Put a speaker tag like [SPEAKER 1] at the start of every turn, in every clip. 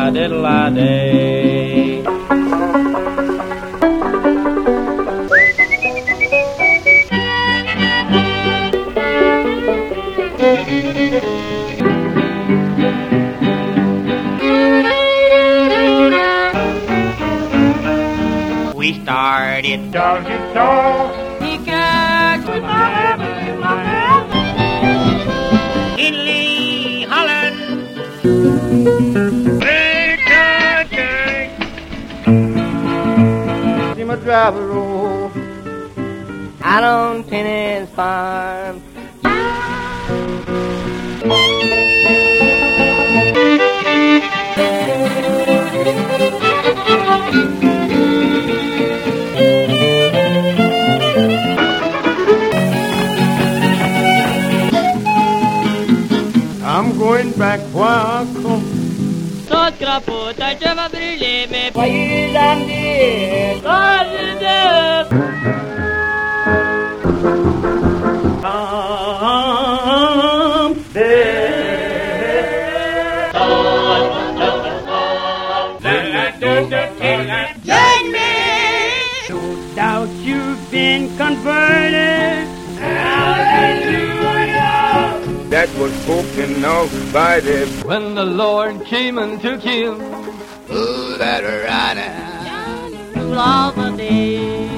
[SPEAKER 1] diddle-a-day. We started doggy-dog. He got with my heaven in my hand. Italy, Holland. See my driver roll out on Penny's farm. I'm going back where I come. Sans crapaud, ta je va brûler mes joyeux amis. No doubt you've been converted.
[SPEAKER 2] That was spoken of by the
[SPEAKER 1] When the Lord came and took him,
[SPEAKER 2] oh, that rider.
[SPEAKER 1] rule all the day.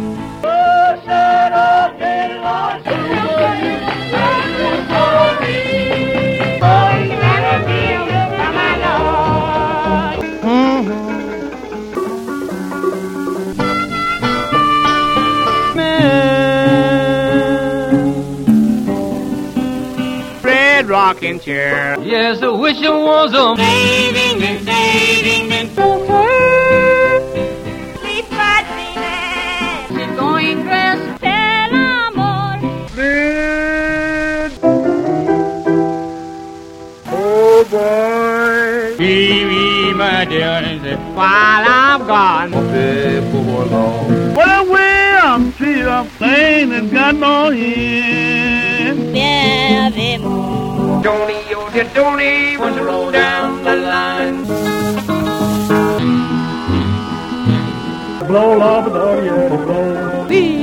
[SPEAKER 2] Rocking chair.
[SPEAKER 1] Yes, I wish it was a
[SPEAKER 2] Saving and
[SPEAKER 3] Sleep right, baby. She's going dressed tel amor.
[SPEAKER 2] oh boy.
[SPEAKER 1] Baby, my dear, while I'm gone.
[SPEAKER 2] Well, I'm see I'm playing and got no end. Don't oh dear, don't want to roll down the line.
[SPEAKER 4] Blow, love, yeah, blow.